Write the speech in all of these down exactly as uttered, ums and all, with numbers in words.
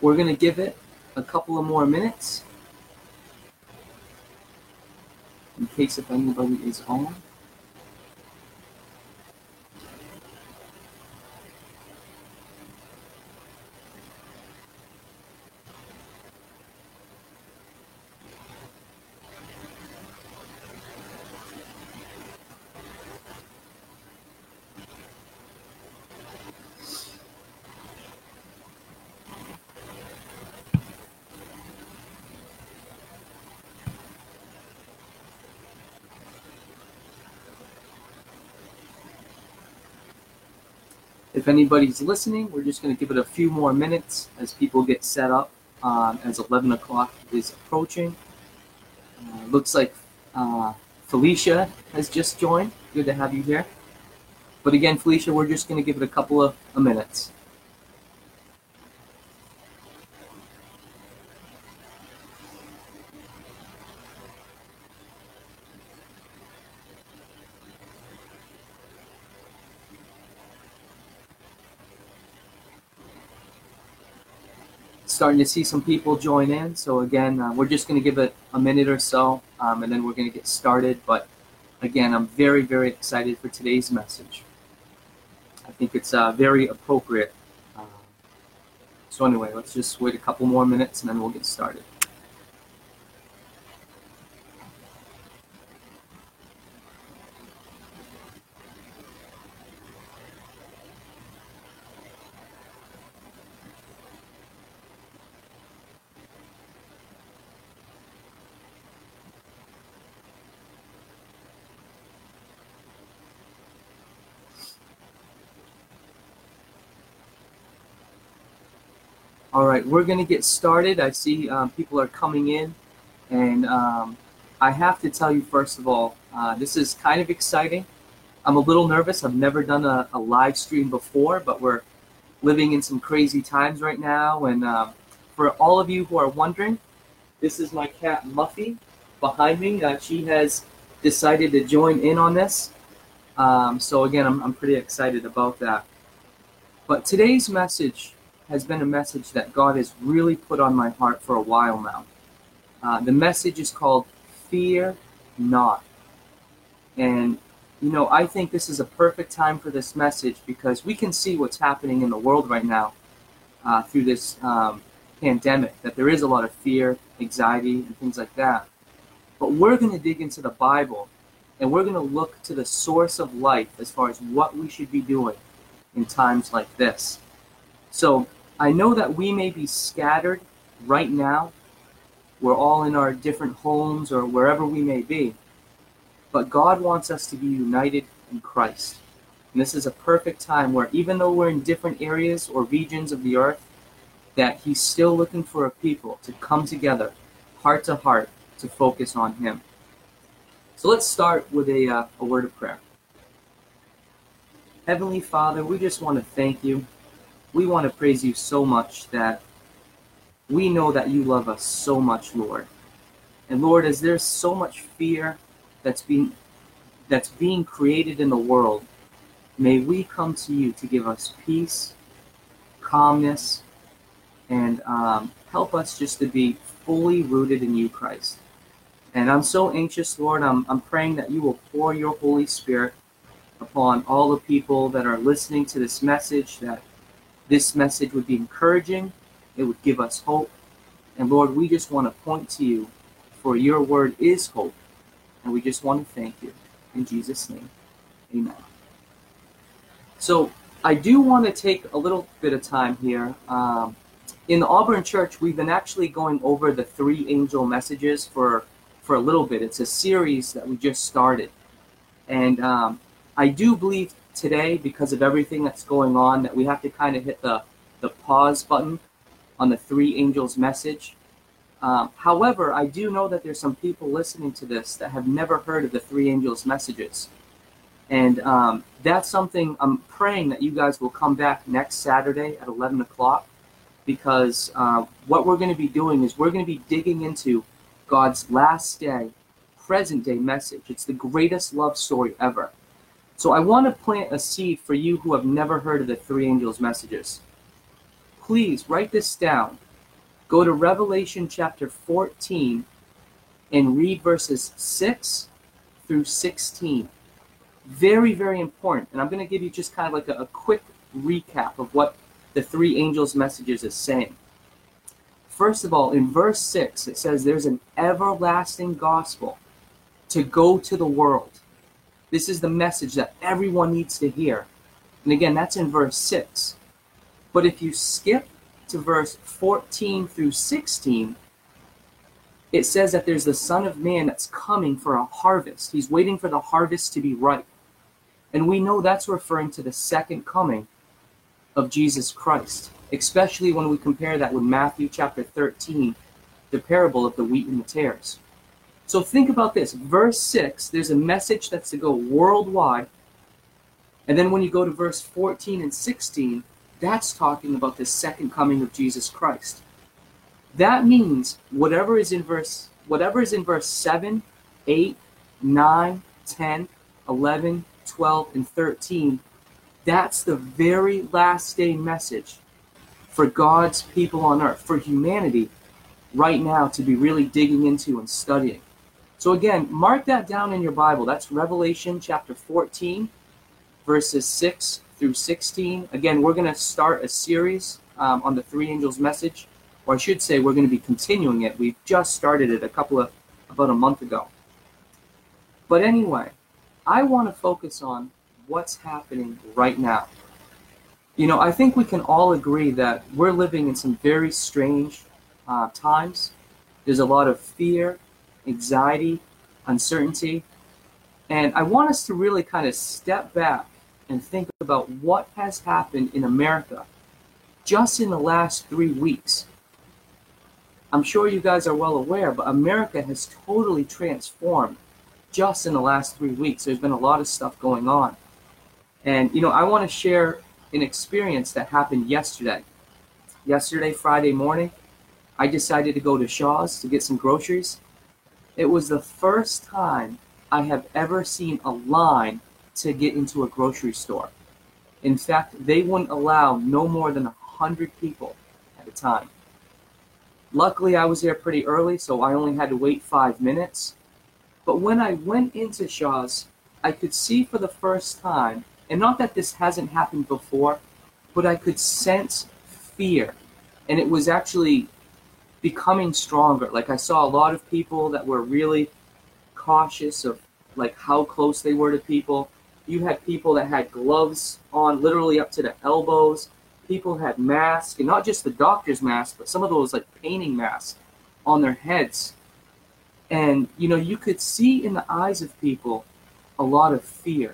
we're going to give it a couple of more minutes in case if anybody is on. If anybody's listening, we're just going to give it a few more minutes as people get set up um, as eleven o'clock is approaching. Uh, looks like uh, Felicia has just joined. Good to have you here. But again, Felicia, we're just going to give it a couple of, of minutes. Starting to see some people join in. So again, uh, we're just going to give it a minute or so, um, and then we're going to get started. But again, I'm very, very excited for today's message. I think it's uh, very appropriate. Uh, so anyway, let's just wait a couple more minutes, and then we'll get started. All right, we're going to get started. I see um, people are coming in, and um, I have to tell you, first of all, uh, this is kind of exciting. I'm a little nervous. I've never done a, a live stream before, but we're living in some crazy times right now. And um, for all of you who are wondering, this is my cat Muffy behind me. Uh, she has decided to join in on this. Um, so again, I'm, I'm pretty excited about that. But today's message has been a message that God has really put on my heart for a while now. Uh, the message is called Fear Not. And, you know, I think this is a perfect time for this message because we can see what's happening in the world right now uh, through this um, pandemic, that there is a lot of fear, anxiety, and things like that. But we're going to dig into the Bible, and we're going to look to the source of life as far as what we should be doing in times like this. So I know that we may be scattered right now. We're all in our different homes or wherever we may be. But God wants us to be united in Christ. And this is a perfect time where even though we're in different areas or regions of the earth, that He's still looking for a people to come together, heart to heart, to focus on Him. So let's start with a, uh, a word of prayer. Heavenly Father, we just want to thank You. We want to praise You so much that we know that You love us so much, Lord. And Lord, as there's so much fear that's being that's being created in the world, may we come to You to give us peace, calmness, and um, help us just to be fully rooted in You, Christ. And I'm so anxious, Lord. I'm, I'm praying that You will pour Your Holy Spirit upon all the people that are listening to this message, that this message would be encouraging, it would give us hope. And Lord, we just want to point to You, for Your word is hope. And we just want to thank You. In Jesus' name, amen. So I do want to take a little bit of time here. Um, in the Auburn Church, we've been actually going over the three angel messages for, for a little bit. It's a series that we just started. And um, I do believe today, because of everything that's going on, that we have to kind of hit the, the pause button on the three angels message. Um, however, I do know that there's some people listening to this that have never heard of the three angels messages. And um, that's something I'm praying that you guys will come back next Saturday at eleven o'clock, because uh, what we're going to be doing is we're going to be digging into God's last day, present day message. It's the greatest love story ever. So I want to plant a seed for you who have never heard of the three angels messages. Please write this down. Go to Revelation chapter fourteen and read verses six through sixteen. Very, very important. And I'm going to give you just kind of like a, a quick recap of what the three angels' messages is saying. First of all, in verse six, it says there's an everlasting gospel to go to the world. This is the message that everyone needs to hear. And again, that's in verse six. But if you skip to verse fourteen through sixteen, it says that there's the Son of Man that's coming for a harvest. He's waiting for the harvest to be ripe. And we know that's referring to the second coming of Jesus Christ, especially when we compare that with Matthew chapter thirteen, the parable of the wheat and the tares. So think about this. Verse six, there's a message that's to go worldwide. And then when you go to verse fourteen and sixteen, that's talking about the second coming of Jesus Christ. That means whatever is in verse whatever is in verse seven, eight, nine, ten, eleven, twelve, and thirteen, that's the very last day message for God's people on earth, for humanity right now to be really digging into and studying. So again, mark that down in your Bible. That's Revelation chapter fourteen, verses six through sixteen. Again, we're going to start a series um, on the three angels' message, or I should say we're going to be continuing it. We've just started it a couple of, about a month ago. But anyway, I want to focus on what's happening right now. You know, I think we can all agree that we're living in some very strange uh, times. There's a lot of fear, anxiety, uncertainty. And I want us to really kind of step back and think about what has happened in America just in the last three weeks. I'm sure you guys are well aware, but America has totally transformed just in the last three weeks. There's been a lot of stuff going on. And, you know, I want to share an experience that happened yesterday. Yesterday, Friday morning, I decided to go to Shaw's to get some groceries. It was the first time I have ever seen a line to get into a grocery store. In fact, they wouldn't allow no more than one hundred people at a time. Luckily, I was there pretty early, so I only had to wait five minutes. But when I went into Shaw's, I could see for the first time, and not that this hasn't happened before, but I could sense fear. And it was actually becoming stronger. Like, I saw a lot of people that were really cautious of like how close they were to people. You had people that had gloves on literally up to the elbows. People had masks, and not just the doctor's masks, but some of those like painting masks on their heads. And, you know, you could see in the eyes of people a lot of fear.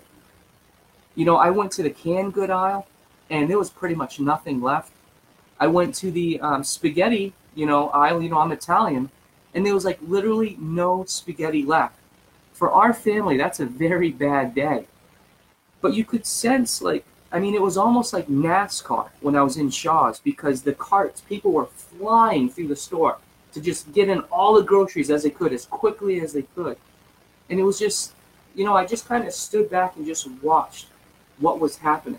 You know, I went to the canned good aisle, and there was pretty much nothing left. I went to the um, spaghetti, you know, aisle. You know, I'm Italian, and there was like literally no spaghetti left. For our family, that's a very bad day. But you could sense, like, I mean, it was almost like NASCAR when I was in Shaw's, because the carts, people were flying through the store to just get in all the groceries as they could, as quickly as they could. And it was just, you know, I just kind of stood back and just watched what was happening.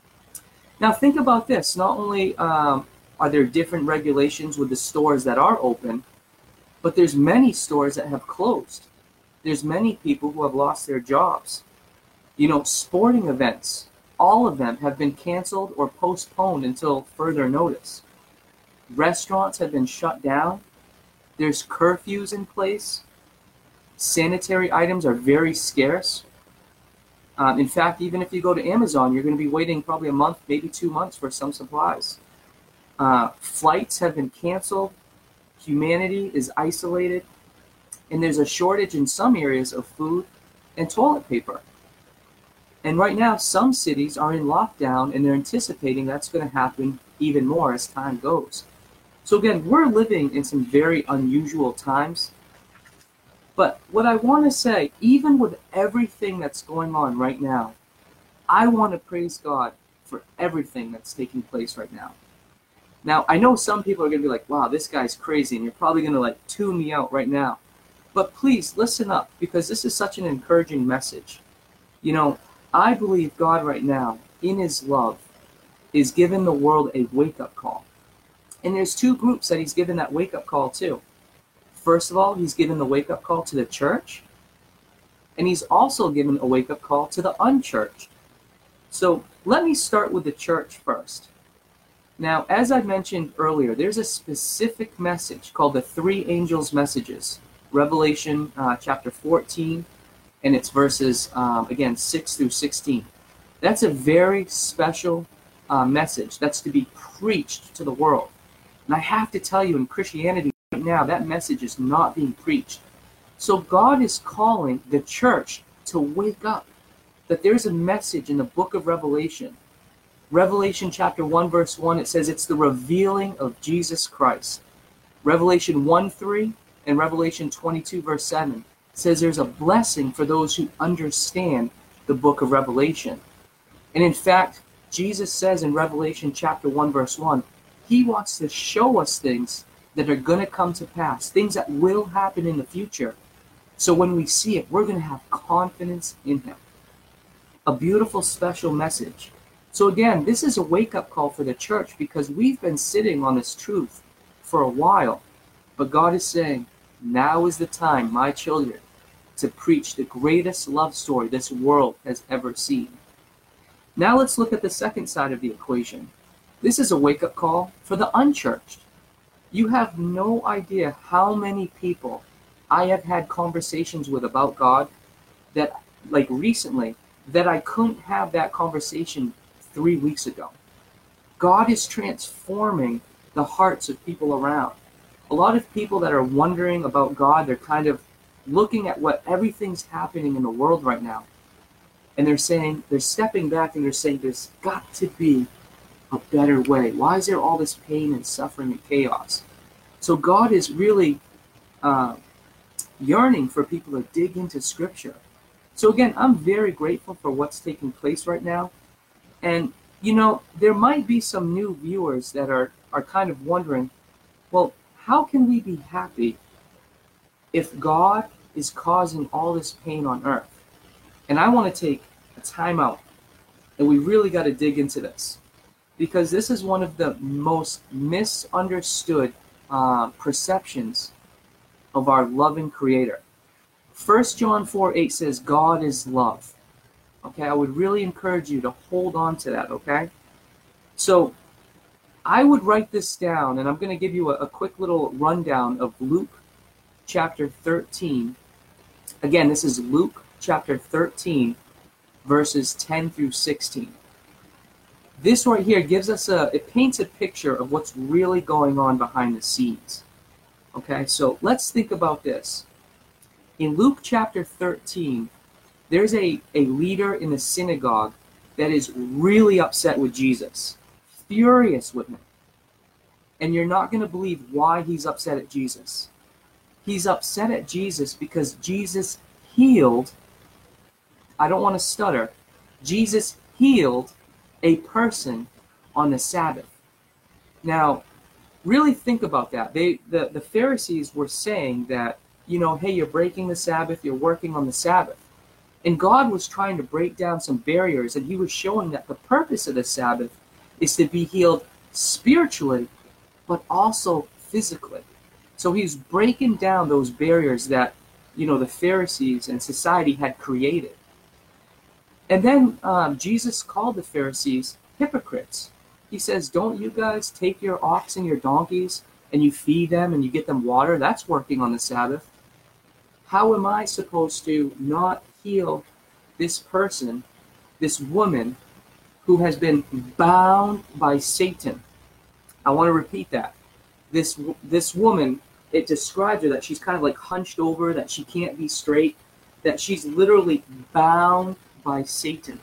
Now, think about this. Not only um, are there different regulations with the stores that are open, but there's many stores that have closed. There's many people who have lost their jobs. You know, sporting events, all of them have been canceled or postponed until further notice. Restaurants have been shut down. There's curfews in place. Sanitary items are very scarce. Um, in fact, even if you go to Amazon, you're going to be waiting probably a month, maybe two months for some supplies. Uh, flights have been canceled. Humanity is isolated. And there's a shortage in some areas of food and toilet paper. And right now, some cities are in lockdown, and they're anticipating that's going to happen even more as time goes. So again, we're living in some very unusual times. But what I want to say, even with everything that's going on right now, I want to praise God for everything that's taking place right now. Now, I know some people are going to be like, wow, this guy's crazy, and you're probably going to like tune me out right now. But please listen up, because this is such an encouraging message. You know, I believe God right now, in his love, is giving the world a wake-up call. And there's two groups that he's given that wake-up call to. First of all, he's given the wake-up call to the church, and he's also given a wake-up call to the unchurched. So let me start with the church first. Now, as I mentioned earlier, there's a specific message called the three angels' messages, Revelation uh, chapter fourteen, and it's verses, um, again, six through sixteen. That's a very special uh, message that's to be preached to the world. And I have to tell you, in Christianity right now, that message is not being preached. So God is calling the church to wake up, that there's a message in the book of Revelation. Revelation chapter one, verse one, it says it's the revealing of Jesus Christ. Revelation one, three and Revelation twenty-two, verse seven says there's a blessing for those who understand the book of Revelation. And in fact, Jesus says in Revelation chapter one, verse one, he wants to show us things that are going to come to pass, things that will happen in the future. So when we see it, we're going to have confidence in him. A beautiful, special message. So again, this is a wake-up call for the church because we've been sitting on this truth for a while. But God is saying, now is the time, my children, to preach the greatest love story this world has ever seen. Now let's look at the second side of the equation. This is a wake-up call for the unchurched. You have no idea how many people I have had conversations with about God that, like recently, that I couldn't have that conversation three weeks ago. God is transforming the hearts of people around. A lot of people that are wondering about God, they're kind of looking at what everything's happening in the world right now. And they're saying, they're stepping back and they're saying, there's got to be a better way. Why is there all this pain and suffering and chaos? So God is really uh, yearning for people to dig into Scripture. So again, I'm very grateful for what's taking place right now. And, you know, there might be some new viewers that are, are kind of wondering, well, how can we be happy if God is causing all this pain on earth? And I want to take a time out, and we really got to dig into this, because this is one of the most misunderstood uh, perceptions of our loving Creator. First John four eight says, God is love. Okay, I would really encourage you to hold on to that, okay? So I would write this down, and I'm going to give you a, a quick little rundown of Luke chapter thirteen. Again, this is Luke chapter thirteen, verses ten through sixteen. This right here gives us a, it paints a picture of what's really going on behind the scenes. Okay, so let's think about this. In Luke chapter thirteen, there's a, a leader in the synagogue that is really upset with Jesus, furious with him. And you're not going to believe why he's upset at Jesus. He's upset at Jesus because Jesus healed, I don't want to stutter, Jesus healed a person on the Sabbath. Now, really think about that. They, the, the Pharisees were saying that, you know, hey, you're breaking the Sabbath, you're working on the Sabbath. And God was trying to break down some barriers, and he was showing that the purpose of the Sabbath is to be healed spiritually, but also physically. So he's breaking down those barriers that, you know, the Pharisees and society had created. And then um, Jesus called the Pharisees hypocrites. He says, don't you guys take your ox and your donkeys and you feed them and you get them water? That's working on the Sabbath. How am I supposed to not heal this person, this woman, who has been bound by Satan? I want to repeat that. This this woman, it describes her that she's kind of like hunched over, that she can't be straight, that she's literally bound by Satan.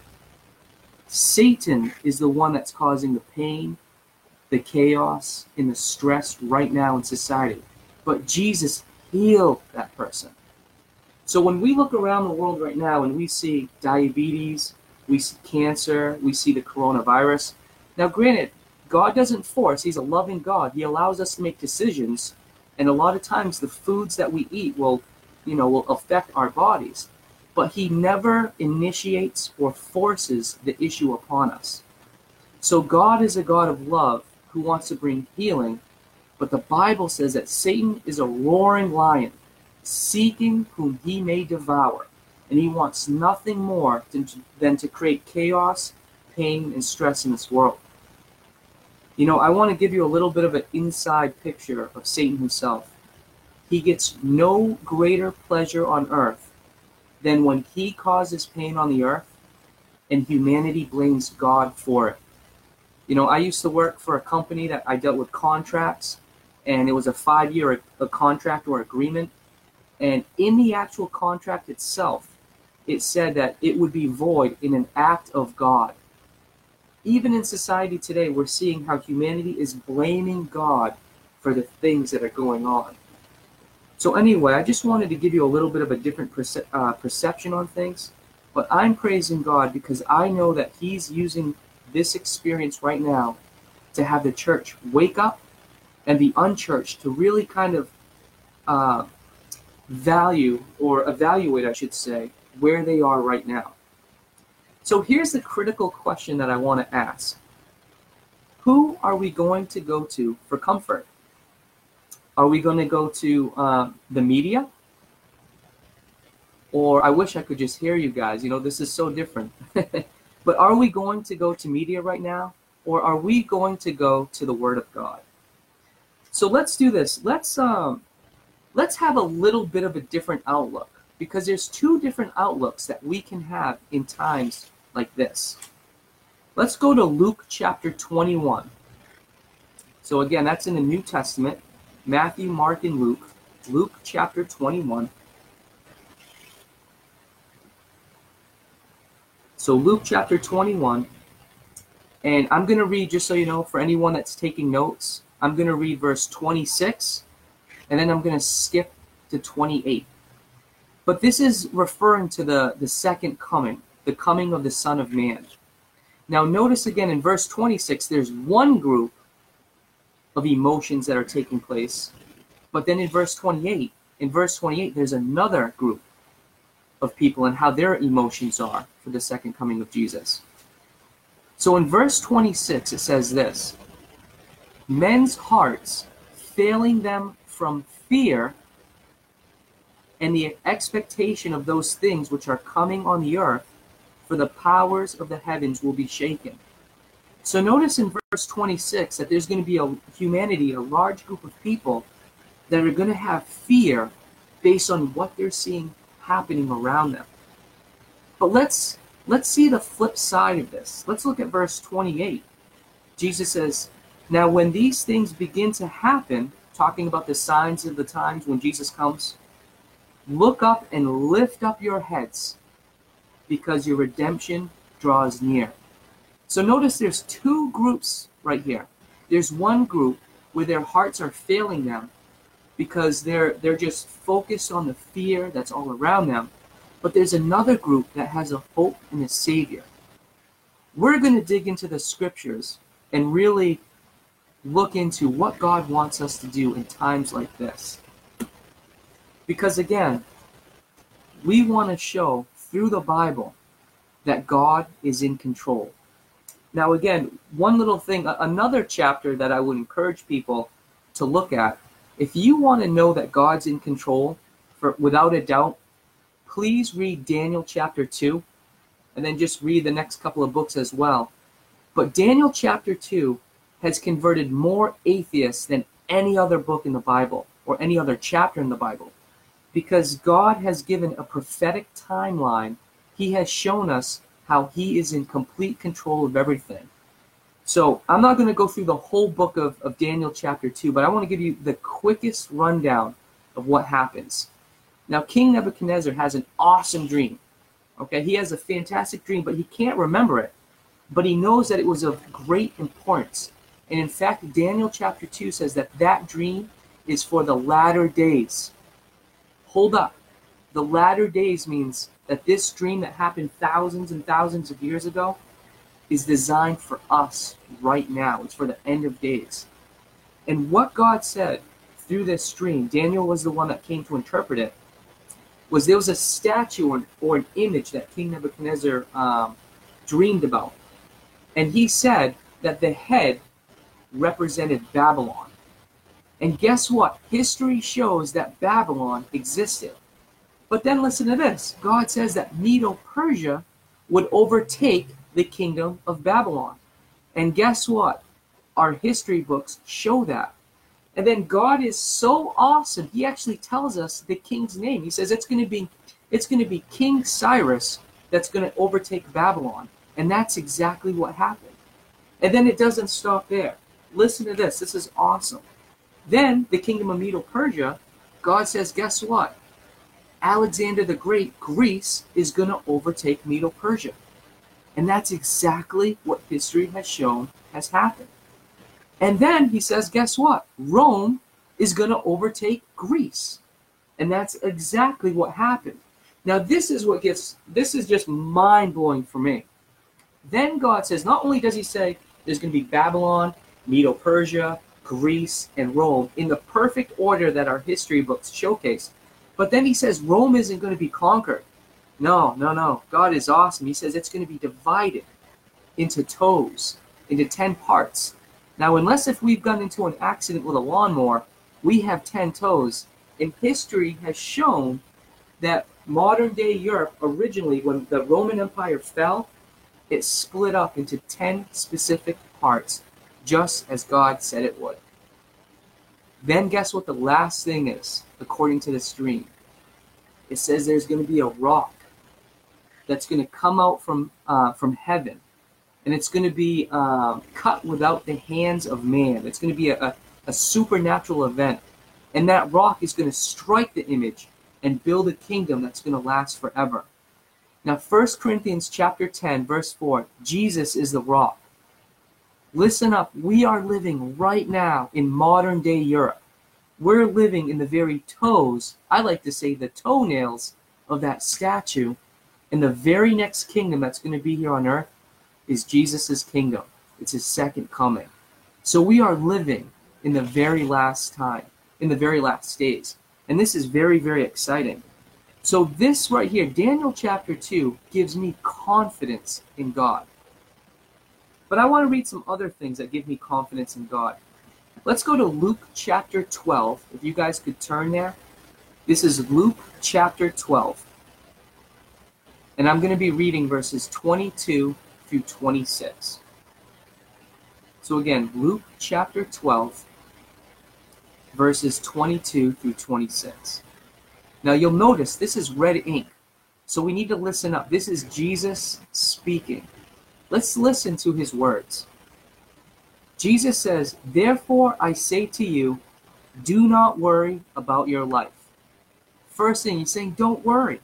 Satan is the one that's causing the pain, the chaos, and the stress right now in society. But Jesus healed that person. So when we look around the world right now and we see diabetes, we see cancer, we see the coronavirus. Now, granted, God doesn't force. He's a loving God. He allows us to make decisions. And a lot of times the foods that we eat will, you know, will affect our bodies. But he never initiates or forces the issue upon us. So God is a God of love who wants to bring healing But the Bible says that Satan is a roaring lion, seeking whom he may devour. And he wants nothing more than to, than to create chaos, pain, and stress in this world. You know, I want to give you a little bit of an inside picture of Satan himself. He gets no greater pleasure on earth than when he causes pain on the earth and humanity blames God for it. You know, I used to work for a company that I dealt with contracts, and it was a five-year a contract or agreement. And in the actual contract itself, it said that it would be void in an act of God. Even in society today, we're seeing how humanity is blaming God for the things that are going on. So anyway, I just wanted to give you a little bit of a different perce- uh, perception on things. But I'm praising God because I know that he's using this experience right now to have the church wake up and the unchurched to really kind of uh, value or evaluate, I should say, where they are right now. So here's the critical question that I want to ask. Who are we going to go to for comfort? Are we going to go to uh, the media? Or I wish I could just hear you guys. You know, this is so different. But are we going to go to media right now? Or are we going to go to the Word of God? So let's do this. Let's um, let's have a little bit of a different outlook, because there's two different outlooks that we can have in times like this. Let's go to Luke chapter twenty-one. So again, that's in the New Testament. Matthew, Mark, and Luke. Luke chapter twenty-one. So Luke chapter twenty-one. And I'm going to read, just so you know, for anyone that's taking notes, I'm going to read verse twenty-six, and then I'm going to skip to twenty-eight. But this is referring to the, the second coming, the coming of the Son of Man. Now notice again in verse twenty-six, there's one group of emotions that are taking place. But then in verse twenty-eight, in verse twenty-eight, there's another group of people and how their emotions are for the second coming of Jesus. So in verse twenty-six, it says this: men's hearts failing them from fear and the expectation of those things which are coming on the earth, for the powers of the heavens will be shaken. So notice in verse twenty-six that there's going to be a humanity, a large group of people that are going to have fear based on what they're seeing happening around them. But let's let's see the flip side of this. Let's look at verse twenty-eight. Jesus says, now when these things begin to happen, talking about the signs of the times when Jesus comes, look up and lift up your heads, because your redemption draws near. So notice there's two groups right here. There's one group where their hearts are failing them because they're they're just focused on the fear that's all around them. But there's another group that has a hope and a Savior. We're going to dig into the scriptures and really look into what God wants us to do in times like this. Because again, we want to show through the Bible that God is in control. Now again, one little thing, another chapter that I would encourage people to look at, if you want to know that God's in control, for without a doubt, please read Daniel chapter two, and then just read the next couple of books as well. But Daniel chapter two has converted more atheists than any other book in the Bible or any other chapter in the Bible, because God has given a prophetic timeline. He has shown us how he is in complete control of everything. So I'm not going to go through the whole book of, of Daniel chapter two, but I want to give you the quickest rundown of what happens. Now, King Nebuchadnezzar has an awesome dream. Okay, he has a fantastic dream, but he can't remember it. But he knows that it was of great importance. And in fact, Daniel chapter two says that that dream is for the latter days. Hold up. The latter days means that this dream that happened thousands and thousands of years ago is designed for us right now. It's for the end of days. And what God said through this dream, Daniel was the one that came to interpret it, was there was a statue or, or an image that King Nebuchadnezzar um, dreamed about. And he said that the head represented Babylon. And guess what? History shows that Babylon existed. But then listen to this. God says that Medo-Persia would overtake the kingdom of Babylon. And guess what? Our history books show that. And then God is so awesome. He actually tells us the king's name. He says it's going to be it's going to be King Cyrus that's going to overtake Babylon. And that's exactly what happened. And then it doesn't stop there. Listen to this. This is awesome. Then the kingdom of Medo-Persia, God says, guess what? Alexander the Great, Greece, is going to overtake Medo-Persia. And that's exactly what history has shown has happened. And then he says, guess what? Rome is going to overtake Greece. And that's exactly what happened. Now this is what gets, this is just mind-blowing for me. Then God says, not only does he say there's going to be Babylon, Medo-Persia, Greece, and Rome in the perfect order that our history books showcase, but then he says Rome isn't going to be conquered. No, no, no. God is awesome. He says it's going to be divided into toes, into ten parts. Now, unless if we've gotten into an accident with a lawnmower, we have ten toes. And history has shown that modern-day Europe, originally, when the Roman Empire fell, it split up into ten specific parts, just as God said it would. Then guess what the last thing is, according to this dream? It says there's going to be a rock that's going to come out from uh, from heaven, and it's going to be um, cut without the hands of man. It's going to be a, a, a supernatural event, and that rock is going to strike the image and build a kingdom that's going to last forever. Now, First Corinthians chapter ten, verse four, Jesus is the rock. Listen up, we are living right now in modern day Europe. We're living in the very toes, I like to say the toenails of that statue, and the very next kingdom that's going to be here on earth is Jesus' kingdom. It's his second coming. So we are living in the very last time, in the very last days. And this is very, very exciting. So this right here, Daniel chapter two, gives me confidence in God. But I want to read some other things that give me confidence in God. Let's go to Luke chapter twelve. If you guys could turn there. This is Luke chapter twelve. And I'm going to be reading verses twenty-two through twenty-six. So again, Luke chapter twelve, verses twenty-two through twenty-six. Now you'll notice this is red ink. So we need to listen up. This is Jesus speaking. Let's listen to his words. Jesus says, "Therefore I say to you, do not worry about your life." First thing, he's saying, don't worry.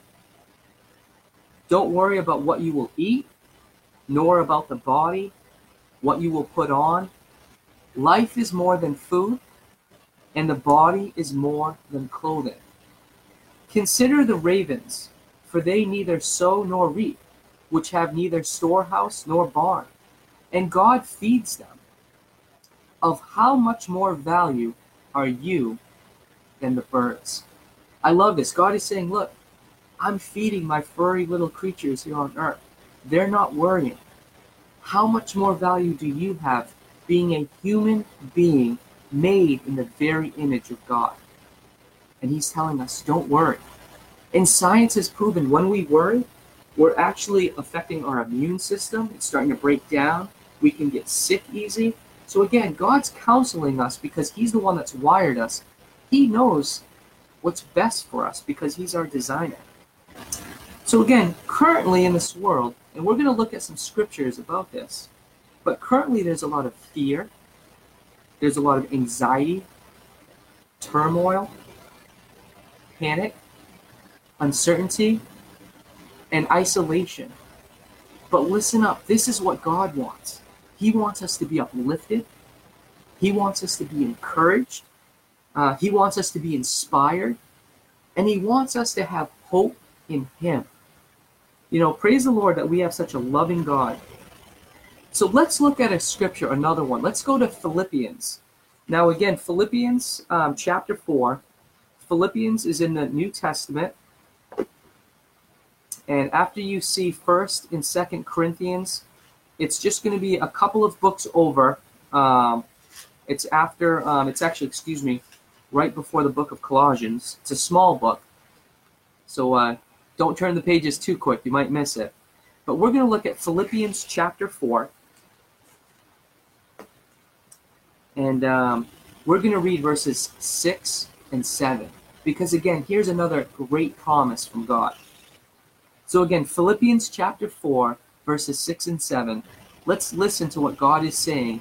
Don't worry about what you will eat, nor about the body, what you will put on. Life is more than food, and the body is more than clothing. Consider the ravens, for they neither sow nor reap, which have neither storehouse nor barn, and God feeds them. Of how much more value are you than the birds? I love this. God is saying, look, I'm feeding my furry little creatures here on earth. They're not worrying. How much more value do you have being a human being made in the very image of God? And he's telling us, don't worry. And science has proven when we worry, we're actually affecting our immune system. It's starting to break down. We can get sick easy. So again, God's counseling us because he's the one that's wired us. He knows what's best for us because he's our designer. So again, currently in this world, and we're going to look at some scriptures about this, but currently there's a lot of fear, there's a lot of anxiety, turmoil, panic, uncertainty, and isolation. But listen up, this is what God wants. He wants us to be uplifted. He wants us to be encouraged. Uh, he wants us to be inspired. And he wants us to have hope in him. You know, praise the Lord that we have such a loving God. So let's look at a scripture, another one. Let's go to Philippians. Now again, Philippians um, chapter four. Philippians is in the New Testament. And after you see First and Second Corinthians, it's just going to be a couple of books over. Um, It's after, um, it's actually, excuse me, right before the book of Colossians. It's a small book, so uh, don't turn the pages too quick. You might miss it. But we're going to look at Philippians chapter four. And um, we're going to read verses six and seven. Because again, here's another great promise from God. So again, Philippians chapter four, verses six and seven. Let's listen to what God is saying.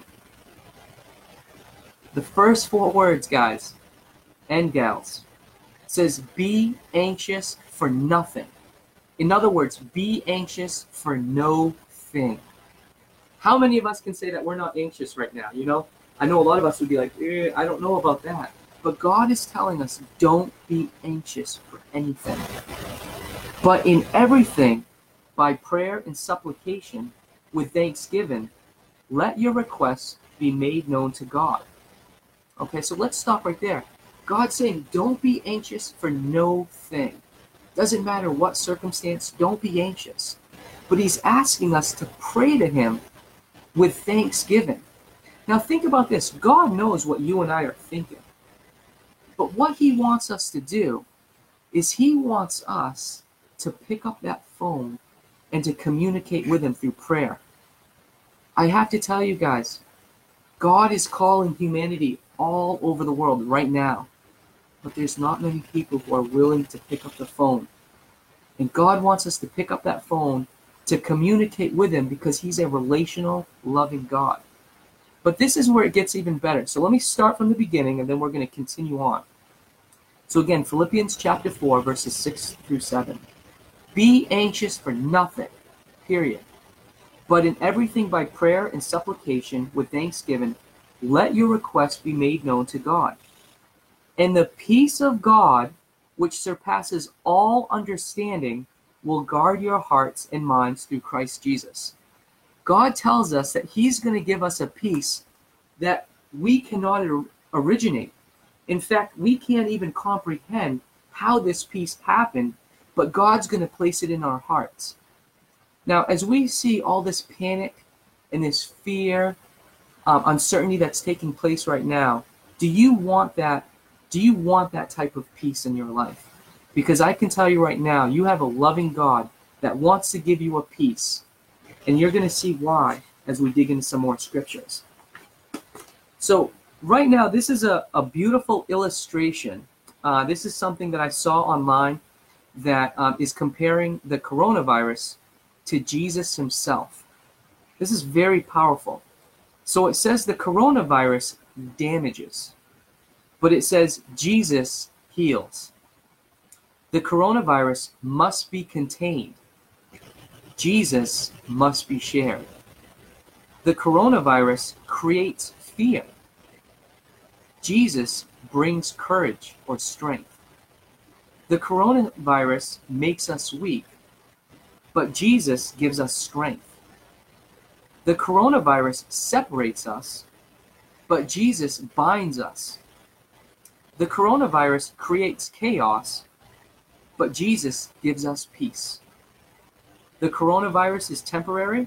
The first four words, guys and gals, says, be anxious for nothing. In other words, be anxious for no thing. How many of us can say that we're not anxious right now? You know, I know a lot of us would be like, eh, I don't know about that. But God is telling us, don't be anxious for anything. But in everything, by prayer and supplication, with thanksgiving, let your requests be made known to God. Okay, so let's stop right there. God's saying, don't be anxious for no thing. Doesn't matter what circumstance, don't be anxious. But he's asking us to pray to him with thanksgiving. Now think about this. God knows what you and I are thinking. But what he wants us to do is he wants us to pick up that phone and to communicate with him through prayer. I have to tell you guys, God is calling humanity all over the world right now. But there's not many people who are willing to pick up the phone. And God wants us to pick up that phone to communicate with him because he's a relational, loving God. But this is where it gets even better. So let me start from the beginning and then we're going to continue on. So again, Philippians chapter four, verses six through seven. Be anxious for nothing, period. But in everything by prayer and supplication with thanksgiving, let your requests be made known to God. And the peace of God, which surpasses all understanding, will guard your hearts and minds through Christ Jesus. God tells us that he's going to give us a peace that we cannot originate. In fact, we can't even comprehend how this peace happened, but God's going to place it in our hearts. Now, as we see all this panic and this fear, um, uncertainty that's taking place right now, do you want that? Do you want that type of peace in your life? Because I can tell you right now, you have a loving God that wants to give you a peace. And you're going to see why as we dig into some more scriptures. So right now, this is a, a beautiful illustration. Uh, this is something that I saw online that um, is comparing the coronavirus to Jesus himself. This is very powerful. So it says the coronavirus damages, but it says Jesus heals. The coronavirus must be contained. Jesus must be shared. The coronavirus creates fear. Jesus brings courage or strength. The coronavirus makes us weak, but Jesus gives us strength. The coronavirus separates us, but Jesus binds us. The coronavirus creates chaos, but Jesus gives us peace. The coronavirus is temporary.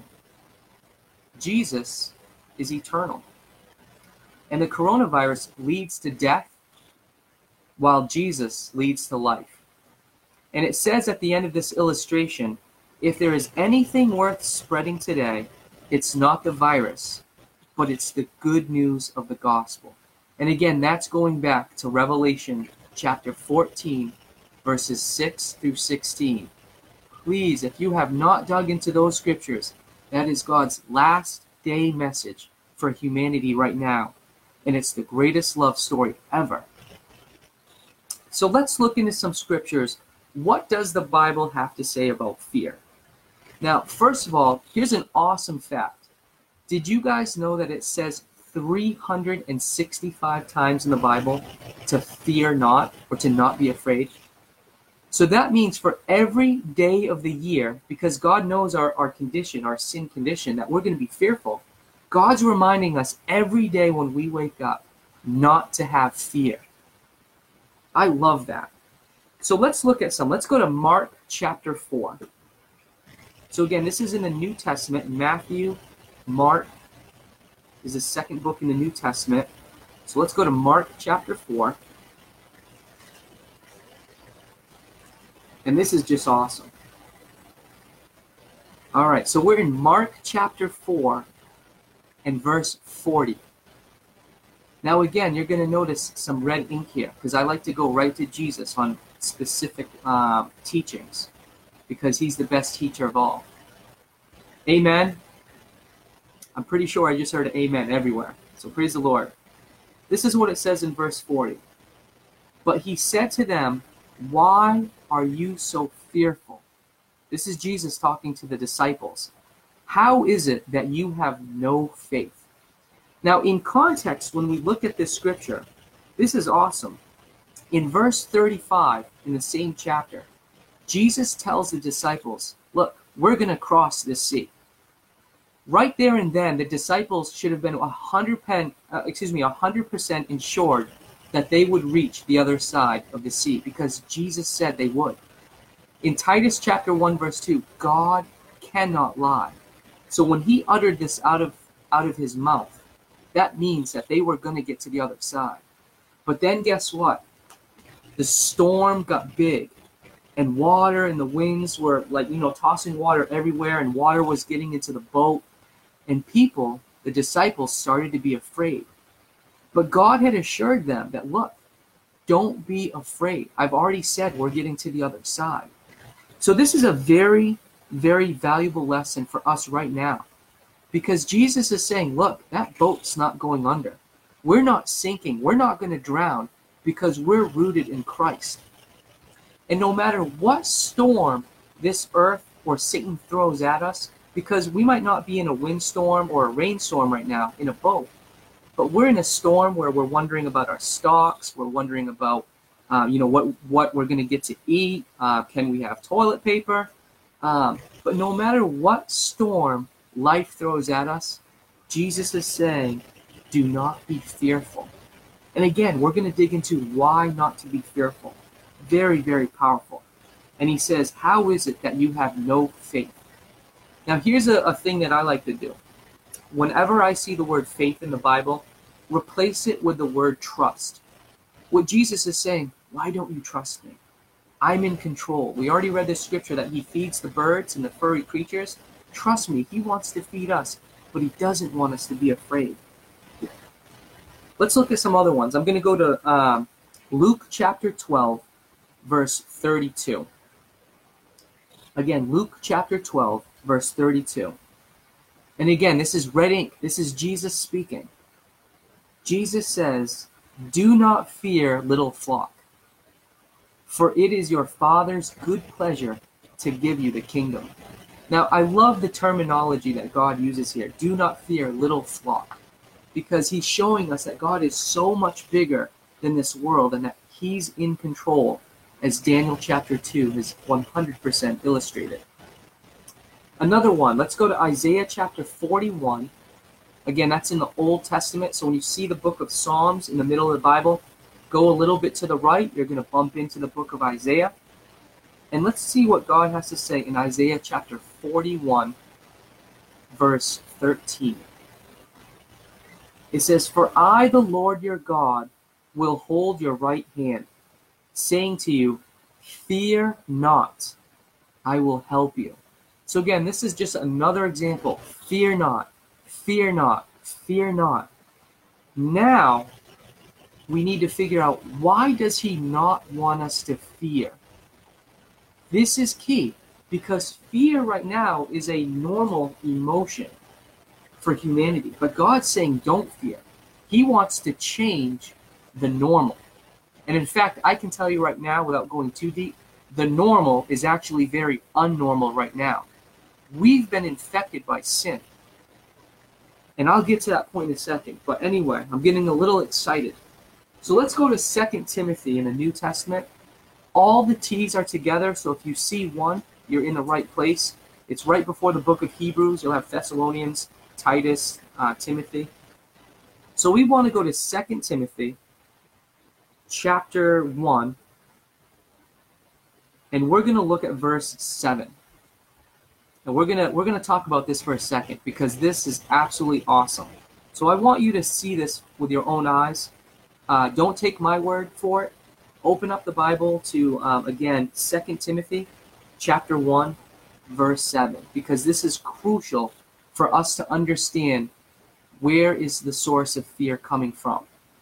Jesus is eternal. And the coronavirus leads to death, while Jesus leads to life. And it says at the end of this illustration, if there is anything worth spreading today, it's not the virus, but it's the good news of the gospel. And again, that's going back to Revelation chapter fourteen, verses six through sixteen. Please, if you have not dug into those scriptures, that is God's last day message for humanity right now. And it's the greatest love story ever. So let's look into some scriptures. What does the Bible have to say about fear? Now, first of all, here's an awesome fact. Did you guys know that it says three hundred sixty-five times in the Bible to fear not, or to not be afraid? So that means for every day of the year, because God knows our, our condition, our sin condition, that we're going to be fearful, God's reminding us every day when we wake up not to have fear. I love that. So let's look at some. Let's go to Mark chapter four. So again, this is in the New Testament. Matthew, Mark is the second book in the New Testament. So let's go to Mark chapter four. And this is just awesome. All right, so we're in Mark chapter four and verse forty. Now again, you're going to notice some red ink here because I like to go right to Jesus on specific uh, teachings because he's the best teacher of all. Amen. I'm pretty sure I just heard an amen everywhere. So praise the Lord. This is what it says in verse forty. But he said to them, "Why are you so fearful?" This is Jesus talking to the disciples. "How is it that you have no faith?" Now, in context, when we look at this scripture, this is awesome. In verse thirty-five, in the same chapter, Jesus tells the disciples, look, we're going to cross this sea. Right there and then, the disciples should have been one hundred percent, uh, excuse me, one hundred percent ensured that they would reach the other side of the sea because Jesus said they would. In Titus chapter one, verse two, God cannot lie. So when he uttered this out of, out of his mouth, that means that they were going to get to the other side. But then guess what? The storm got big. And water and the winds were like, you know, tossing water everywhere. And water was getting into the boat. And people, the disciples, started to be afraid. But God had assured them that, look, don't be afraid. I've already said we're getting to the other side. So this is a very, very valuable lesson for us right now. Because Jesus is saying, look, that boat's not going under. We're not sinking. We're not going to drown because we're rooted in Christ. And no matter what storm this earth or Satan throws at us, because we might not be in a windstorm or a rainstorm right now in a boat, but we're in a storm where we're wondering about our stocks, we're wondering about, uh, you know, what, what we're going to get to eat, uh, can we have toilet paper? Um, but no matter what storm life throws at us, Jesus is saying, do not be fearful. And again, we're going to dig into why not to be fearful. Very, very powerful. And he says, how is it that you have no faith? Now, here's a, a thing that I like to do. Whenever I see the word faith in the Bible, replace it with the word trust. What Jesus is saying, why don't you trust me? I'm in control. We already read this scripture that he feeds the birds and the furry creatures. Trust me, he wants to feed us, but he doesn't want us to be afraid. Let's look at some other ones. I'm going to go to um, Luke chapter twelve, verse thirty-two. Again, Luke chapter twelve, verse thirty-two. And again, this is red ink. This is Jesus speaking. Jesus says, "Do not fear, little flock, for it is your Father's good pleasure to give you the kingdom." Now, I love the terminology that God uses here. Do not fear, little flock. Because he's showing us that God is so much bigger than this world and that he's in control, as Daniel chapter two has one hundred percent illustrated. Another one, let's go to Isaiah chapter forty-one. Again, that's in the Old Testament. So when you see the book of Psalms in the middle of the Bible, go a little bit to the right. You're going to bump into the book of Isaiah. And let's see what God has to say in Isaiah chapter forty-one, verse thirteen. It says, "For I, the Lord your God, will hold your right hand, saying to you, fear not, I will help you." So again, this is just another example. Fear not, fear not, fear not. Now, we need to figure out, why does he not want us to fear? This is key, because fear right now is a normal emotion for humanity. But God's saying, don't fear. He wants to change the normal. And in fact, I can tell you right now, without going too deep, the normal is actually very unnormal right now. We've been infected by sin. And I'll get to that point in a second. But anyway, I'm getting a little excited. So let's go to Second Timothy in the New Testament. All the T's are together, so if you see one, you're in the right place. It's right before the book of Hebrews. You'll have Thessalonians, Titus, uh, Timothy. So we want to go to Second Timothy chapter one, and we're going to look at verse seven. And we're going to we're going to talk about this for a second, because this is absolutely awesome. So I want you to see this with your own eyes. Uh, don't take my word for it. Open up the Bible to, um, again, Second Timothy chapter one, verse seven, because this is crucial for us to understand where is the source of fear coming from.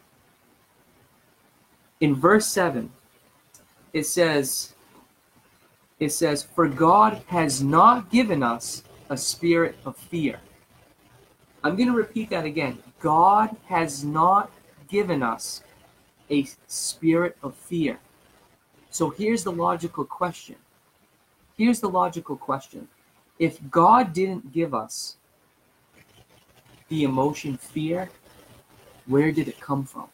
In verse seven, it says, it says, "For God has not given us a spirit of fear." I'm going to repeat that again. God has not given us a spirit of fear. So here's the logical question. Here's the logical question. If God didn't give us the emotion fear, where did it come from?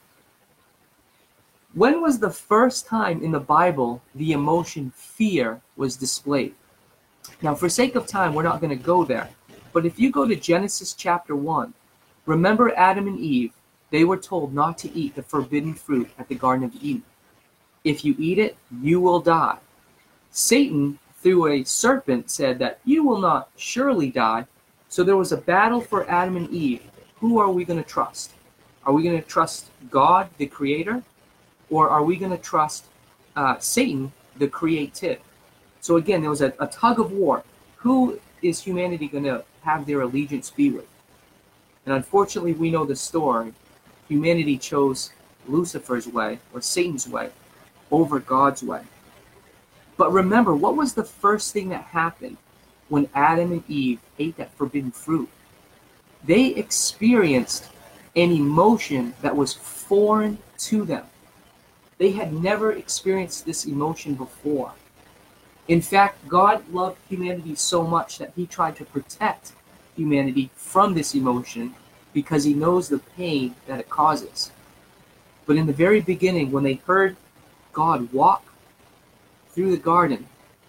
When was the first time in the Bible the emotion fear was displayed? Now, for sake of time, we're not going to go there. But if you go to Genesis chapter one, remember Adam and Eve, they were told not to eat the forbidden fruit at the Garden of Eden. If you eat it, you will die. Satan, through a serpent, said that you will not surely die. So there was a battle for Adam and Eve. Who are we going to trust? Are we going to trust God, the creator? Or are we going to trust uh, Satan, the creative? So again, there was a, a tug of war. Who is humanity going to have their allegiance be with? And unfortunately, we know the story. Humanity chose Lucifer's way, or Satan's way, over God's way. But remember, what was the first thing that happened when Adam and Eve ate that forbidden fruit? They experienced an emotion that was foreign to them. They had never experienced this emotion before. In fact, God loved humanity so much that he tried to protect humanity from this emotion because he knows the pain that it causes. But in the very beginning, when they heard God walk through the garden,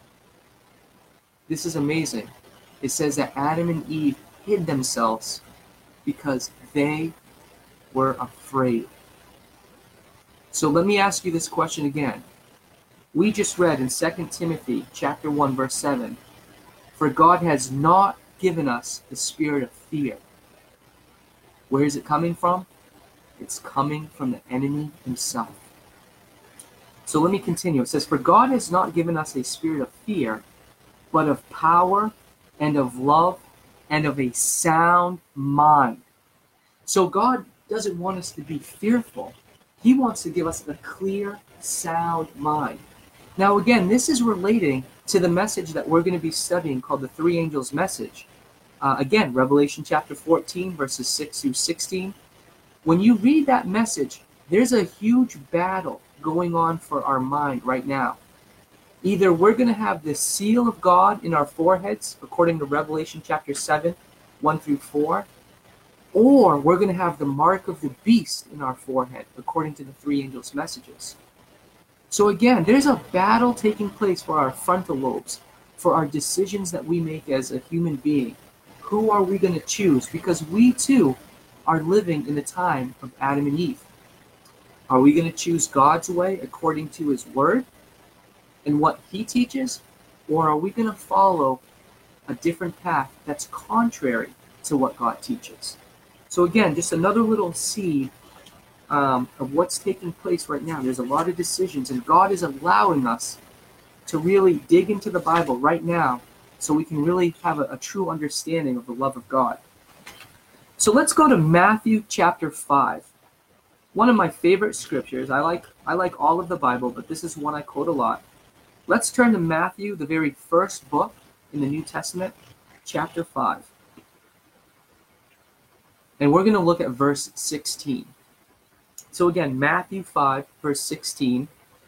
this is amazing. It says that Adam and Eve hid themselves because they were afraid. So let me ask you this question again. We just read in Second Timothy chapter one, verse seven, "For God has not given us the spirit of fear." Where is it coming from? It's coming from the enemy himself. So let me continue. It says, "For God has not given us a spirit of fear, but of power and of love and of a sound mind." So God doesn't want us to be fearful. He wants to give us a clear, sound mind. Now again, this is relating to the message that we're going to be studying called the Three Angels Message. Uh, again, Revelation chapter fourteen, verses six through sixteen. When you read that message, there's a huge battle going on for our mind right now. Either we're going to have the seal of God in our foreheads, according to Revelation chapter seven, one through four, or we're going to have the mark of the beast in our forehead, according to the Three Angels Messages. So again, there's a battle taking place for our frontal lobes, for our decisions that we make as a human being. Who are we going to choose? Because we too are living in the time of Adam and Eve. Are we going to choose God's way according to his word and what he teaches? Or are we going to follow a different path that's contrary to what God teaches? So again, just another little seed um, of what's taking place right now. There's a lot of decisions, and God is allowing us to really dig into the Bible right now so we can really have a, a true understanding of the love of God. So let's go to Matthew chapter five. One of my favorite scriptures. I like I like all of the Bible, but this is one I quote a lot. Let's turn to Matthew, the very first book in the New Testament, chapter five. And we're going to look at verse sixteen. So again, Matthew five, verse sixteen.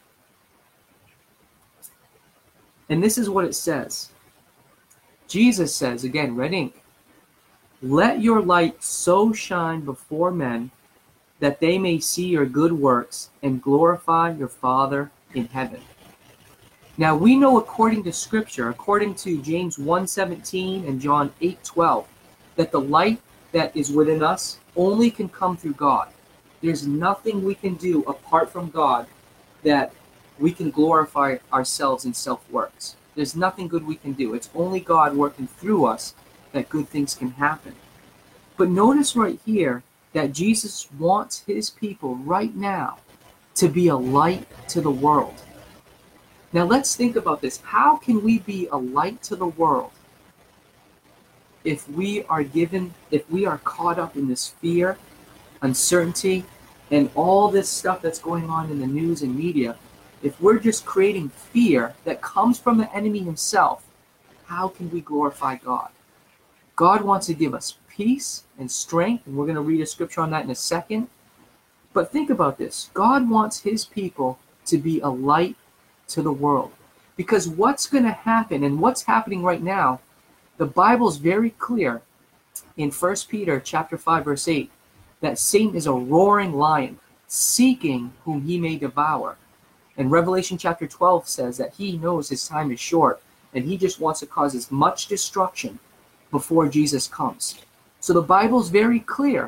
And this is what it says. Jesus says, again, red ink, "Let your light so shine before men that they may see your good works and glorify your Father in heaven." Now we know according to Scripture, according to James one seventeen and John eight twelve, that the light that is within us only can come through God. There's nothing we can do apart from God that we can glorify ourselves in self-works. There's nothing good we can do. It's only God working through us that good things can happen. But notice right here that Jesus wants his people right now to be a light to the world. Now let's think about this. How can we be a light to the world if we are given, if we are caught up in this fear, uncertainty, and all this stuff that's going on in the news and media? If we're just creating fear that comes from the enemy himself, how can we glorify God? God wants to give us peace and strength, and we're going to read a scripture on that in a second. But think about this. God wants his people to be a light to the world. Because what's going to happen, and what's happening right now, the Bible's very clear in First Peter chapter five, verse eight, that Satan is a roaring lion, seeking whom he may devour. And Revelation chapter twelve says that he knows his time is short, and he just wants to cause as much destruction before Jesus comes. So the Bible's very clear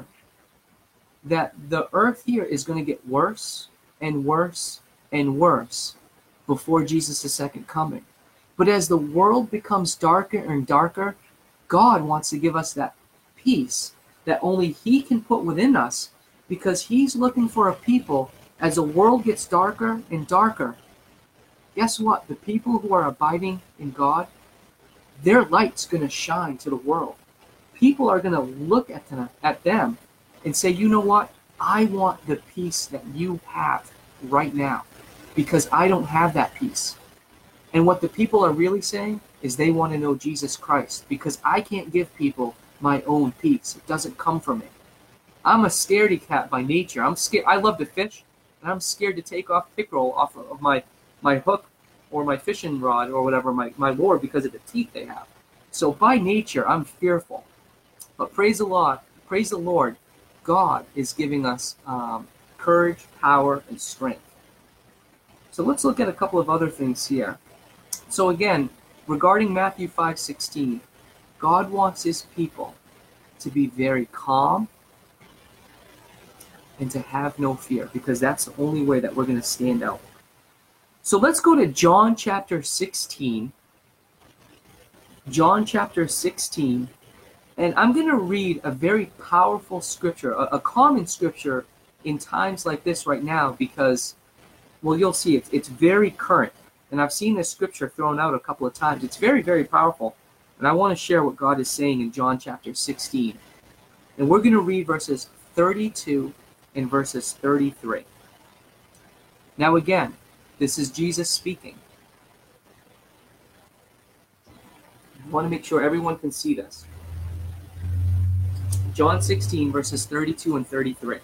that the earth here is going to get worse and worse and worse before Jesus' second coming. But as the world becomes darker and darker, God wants to give us that peace that only he can put within us, because he's looking for a people. As the world gets darker and darker, guess what? The people who are abiding in God, their light's going to shine to the world. People are going to look at them, at them and say, you know what? I want the peace that you have right now, because I don't have that peace. And what the people are really saying is they want to know Jesus Christ, because I can't give people my own peace. It doesn't come from me. I'm a scaredy cat by nature. I'm scared. I love to fish, and I'm scared to take off pickerel off of my, my hook or my fishing rod or whatever, my, my lure, because of the teeth they have. So by nature, I'm fearful. But praise the Lord, praise the Lord, God is giving us um, courage, power, and strength. So let's look at a couple of other things here. So again, regarding Matthew five sixteen, God wants his people to be very calm and to have no fear, because that's the only way that we're going to stand out. So let's go to John chapter sixteen. John chapter sixteen. And I'm going to read a very powerful scripture, a, a common scripture in times like this right now, because, well, you'll see it's, it's very current. And I've seen this scripture thrown out a couple of times. It's very, very powerful. And I want to share what God is saying in John chapter sixteen. And we're going to read verses thirty-two and verses thirty-three. Now again, this is Jesus speaking. I want to make sure everyone can see this. John sixteen, verses thirty-two and thirty-three.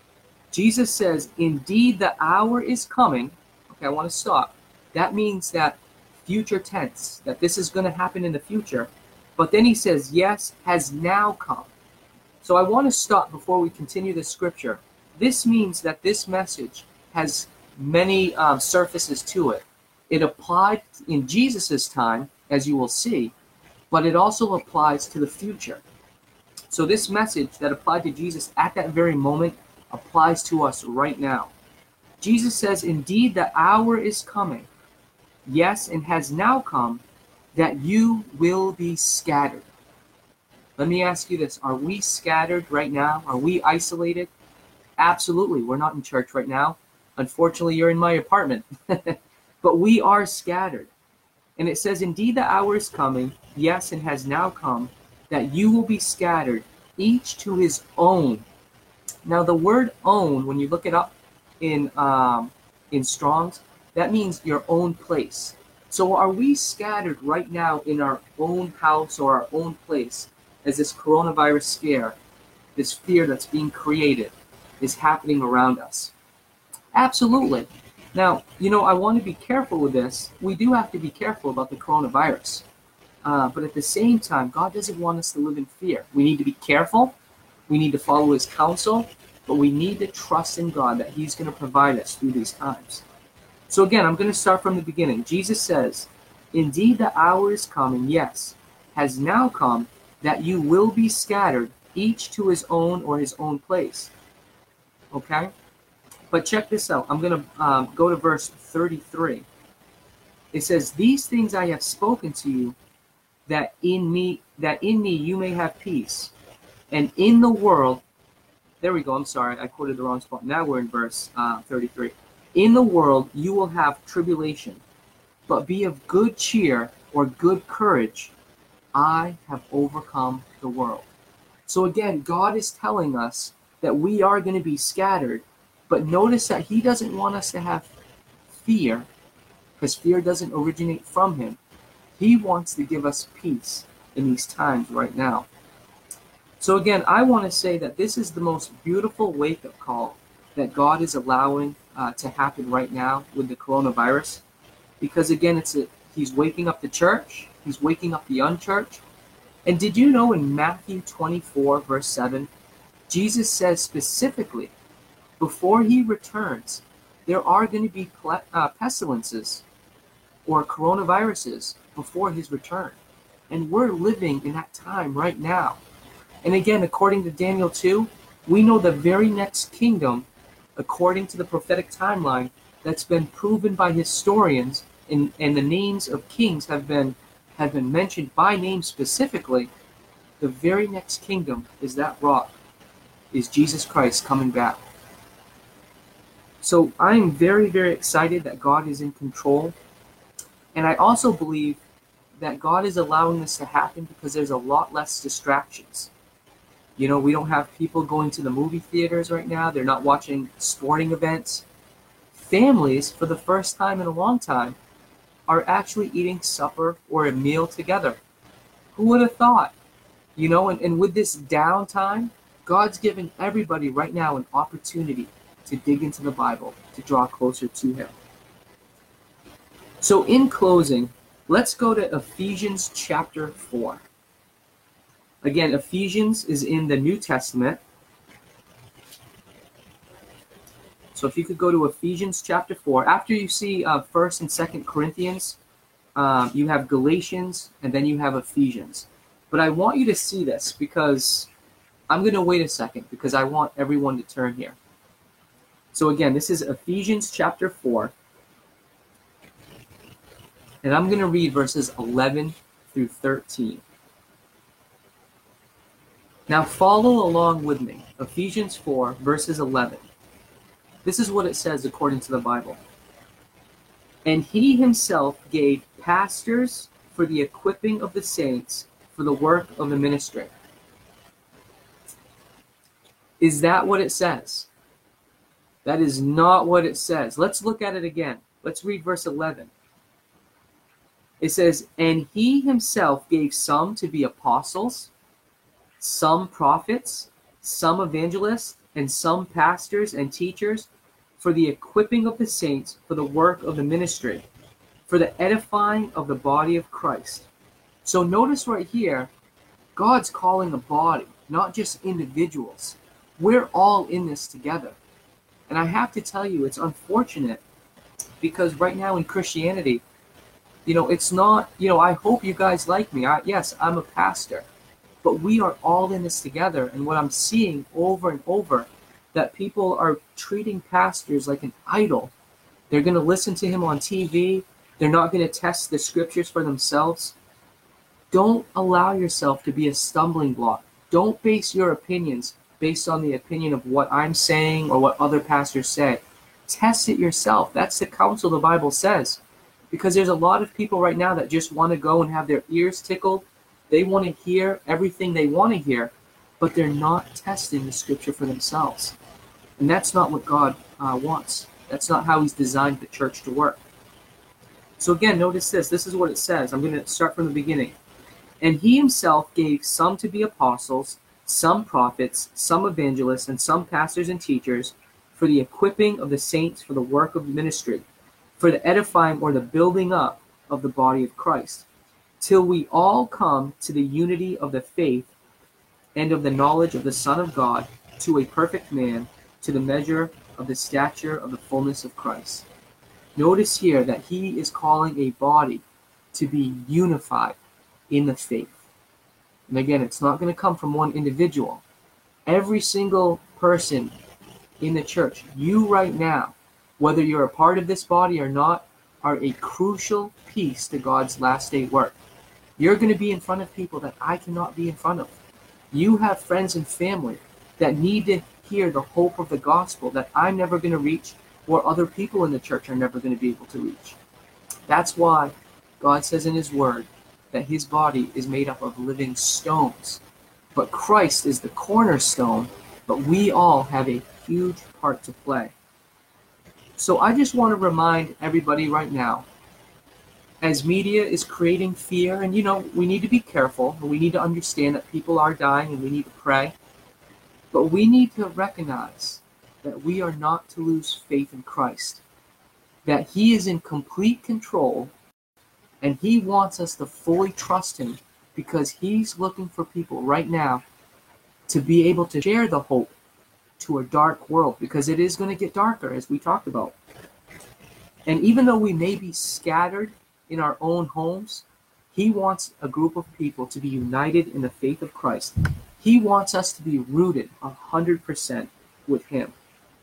Jesus says, indeed the hour is coming. Okay, I want to stop. That means that future tense, that this is going to happen in the future. But then he says, yes, has now come. So I want to stop before we continue the scripture. This means that this message has many um, surfaces to it. It applied in Jesus' time, as you will see, but it also applies to the future. So this message that applied to Jesus at that very moment applies to us right now. Jesus says, indeed, the hour is coming, yes, and has now come, that you will be scattered. Let me ask you this. Are we scattered right now? Are we isolated? Absolutely. We're not in church right now. Unfortunately, you're in my apartment. But we are scattered. And it says, indeed, the hour is coming, yes, and has now come, that you will be scattered, each to his own. Now, the word own, when you look it up in um, in Strong's, that means your own place. So are we scattered right now in our own house or our own place as this coronavirus scare, this fear that's being created, is happening around us? Absolutely. Now, you know, I want to be careful with this. We do have to be careful about the coronavirus. Uh, but at the same time, God doesn't want us to live in fear. We need to be careful. We need to follow his counsel. But we need to trust in God that he's going to provide us through these times. So again, I'm going to start from the beginning. Jesus says, indeed the hour is coming, yes, has now come, that you will be scattered, each to his own or his own place. Okay? But check this out. I'm going to um, go to verse thirty-three. It says, these things I have spoken to you, that in me that in me you may have peace. And in the world there we go. I'm sorry. I quoted the wrong spot. Now we're in verse uh, thirty-three. In the world you will have tribulation, but be of good cheer or good courage. I have overcome the world. So again, God is telling us that we are going to be scattered, but notice that he doesn't want us to have fear, because fear doesn't originate from him. He wants to give us peace in these times right now. So again, I want to say that this is the most beautiful wake-up call that God is allowing uh, to happen right now with the coronavirus. Because again, it's a, he's waking up the church, he's waking up the unchurched. And did you know in Matthew twenty-four, verse seven, Jesus says specifically, before he returns, there are going to be uh, pestilences or coronaviruses before his return. And we're living in that time right now. And again, according to Daniel two, we know the very next kingdom, according to the prophetic timeline, that's been proven by historians, and, and the names of kings have been have been mentioned by name specifically. The very next kingdom is that rock, is Jesus Christ coming back. So I'm very, very excited that God is in control. And I also believe that God is allowing this to happen because there's a lot less distractions. You know, we don't have people going to the movie theaters right now. They're not watching sporting events. Families, for the first time in a long time, are actually eating supper or a meal together. Who would have thought? You know, and, and with this downtime, God's giving everybody right now an opportunity to dig into the Bible, to draw closer to him. So in closing, let's go to Ephesians chapter four. Again, Ephesians is in the New Testament. So if you could go to Ephesians chapter four. After you see uh, First and Second Corinthians, um, you have Galatians, and then you have Ephesians. But I want you to see this, because I'm going to wait a second, because I want everyone to turn here. So again, this is Ephesians chapter four. And I'm going to read verses eleven through thirteen. Now follow along with me. Ephesians four, verses eleven. This is what it says according to the Bible. And he himself gave pastors for the equipping of the saints, for the work of the ministry. Is that what it says? That is not what it says. Let's look at it again. Let's read verse eleven. It says, and he himself gave some to be apostles, some prophets, some evangelists, and some pastors and teachers, for the equipping of the saints, for the work of the ministry, for the edifying of the body of Christ. So notice right here, God's calling a body, not just individuals. We're all in this together. And I have to tell you, it's unfortunate, because right now in Christianity, you know, it's not, you know, I hope you guys like me. I, yes, I'm a pastor. But we are all in this together. And what I'm seeing over and over, that people are treating pastors like an idol. They're going to listen to him on T V. They're not going to test the scriptures for themselves. Don't allow yourself to be a stumbling block. Don't base your opinions based on the opinion of what I'm saying or what other pastors say. Test it yourself. That's the counsel the Bible says. Because there's a lot of people right now that just want to go and have their ears tickled. They want to hear everything they want to hear, but they're not testing the scripture for themselves. And that's not what God uh, wants. That's not how he's designed the church to work. So again, notice this. This is what it says. I'm going to start from the beginning. And he himself gave some to be apostles, some prophets, some evangelists, and some pastors and teachers, for the equipping of the saints for the work of ministry, for the edifying or the building up of the body of Christ, till we all come to the unity of the faith and of the knowledge of the Son of God, to a perfect man, to the measure of the stature of the fullness of Christ. Notice here that he is calling a body to be unified in the faith. And again, it's not going to come from one individual. Every single person in the church, you right now, whether you're a part of this body or not, are a crucial piece to God's last day work. You're going to be in front of people that I cannot be in front of. You have friends and family that need to hear the hope of the gospel that I'm never going to reach, or other people in the church are never going to be able to reach. That's why God says in his word that his body is made up of living stones. But Christ is the cornerstone, but we all have a huge part to play. So I just want to remind everybody right now, as media is creating fear, and you know, we need to be careful, and we need to understand that people are dying, and we need to pray. But we need to recognize that we are not to lose faith in Christ, that he is in complete control, and he wants us to fully trust him, because he's looking for people right now to be able to share the hope to a dark world, because it is going to get darker, as we talked about. And even though we may be scattered in our own homes, he wants a group of people to be united in the faith of Christ. He wants us to be rooted one hundred percent with him.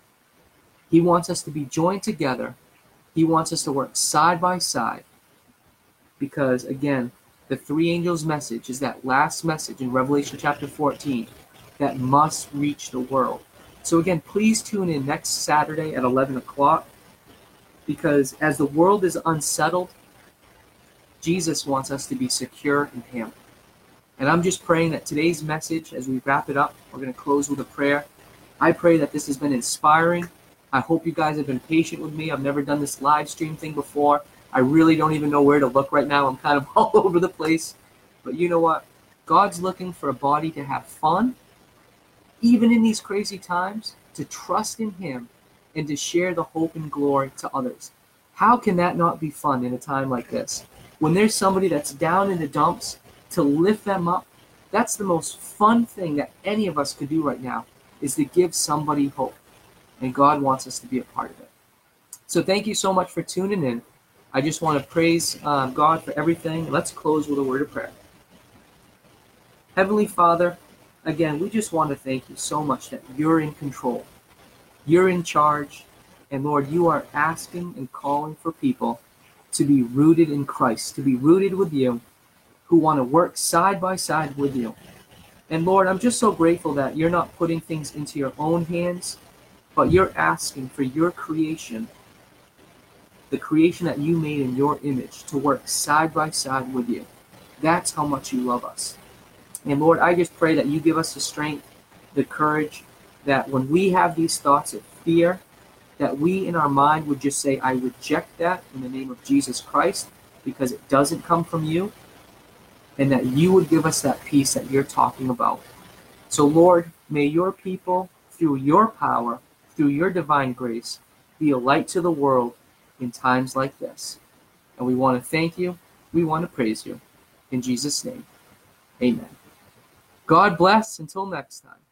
He wants us to be joined together. He wants us to work side by side, because, again, the three angels' message is that last message in Revelation chapter fourteen that must reach the world. So again, please tune in next Saturday at eleven o'clock, because as the world is unsettled, Jesus wants us to be secure in him. And I'm just praying that today's message, as we wrap it up, we're going to close with a prayer. I pray that this has been inspiring. I hope you guys have been patient with me. I've never done this live stream thing before. I really don't even know where to look right now. I'm kind of all over the place. But you know what? God's looking for a body to have fun, even in these crazy times, to trust in him and to share the hope and glory to others. How can that not be fun in a time like this? When there's somebody that's down in the dumps, to lift them up, that's the most fun thing that any of us could do right now, is to give somebody hope. And God wants us to be a part of it. So thank you so much for tuning in. I just want to praise uh, God for everything. Let's close with a word of prayer. Heavenly Father, again, we just want to thank you so much that you're in control. You're in charge. And Lord, you are asking and calling for people to be rooted in Christ, to be rooted with you, who want to work side by side with you. And Lord, I'm just so grateful that you're not putting things into your own hands, but you're asking for your creation, the creation that you made in your image, to work side by side with you. That's how much you love us. And Lord, I just pray that you give us the strength, the courage, that when we have these thoughts of fear, that we in our mind would just say, I reject that in the name of Jesus Christ, because it doesn't come from you, and that you would give us that peace that you're talking about. So Lord, may your people, through your power, through your divine grace, be a light to the world in times like this. And we want to thank you. We want to praise you. In Jesus' name, amen. God bless. Until next time.